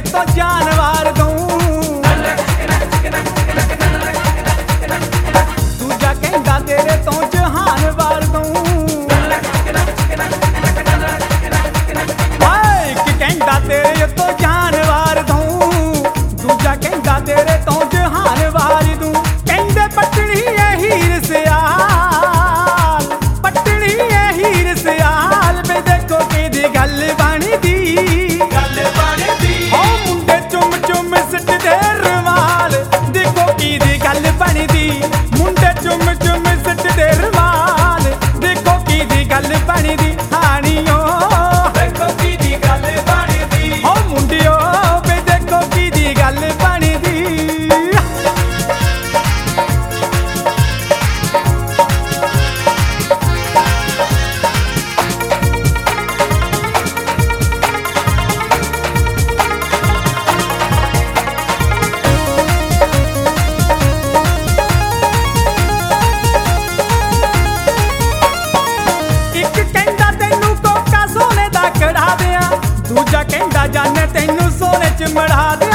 तो जान वार दूं। दूजा कहंदा तेरे तो जहान वार दूं। एक कहंदा तेरे तो जान वार दूं, दूजा कहंदा तेरे तो जहान वार दूं। कहंदे पटनी है हीर सियाल, पटनी है हीर सियाल वे देखो किदी गल बनदी। ओ मुंडे चुम चुम सिटदे रुमाल देखो किदी गल बनदी। मुंडे चुम चुम सिटदे रुमाल देखो किदी गल बनदी। हानियो देखो किदी गल बनदी। ओ मुंडियो वे देखो किदी गल बनदी। दूजा कहंदा जाने तैनू सोने च मढ़ा दे।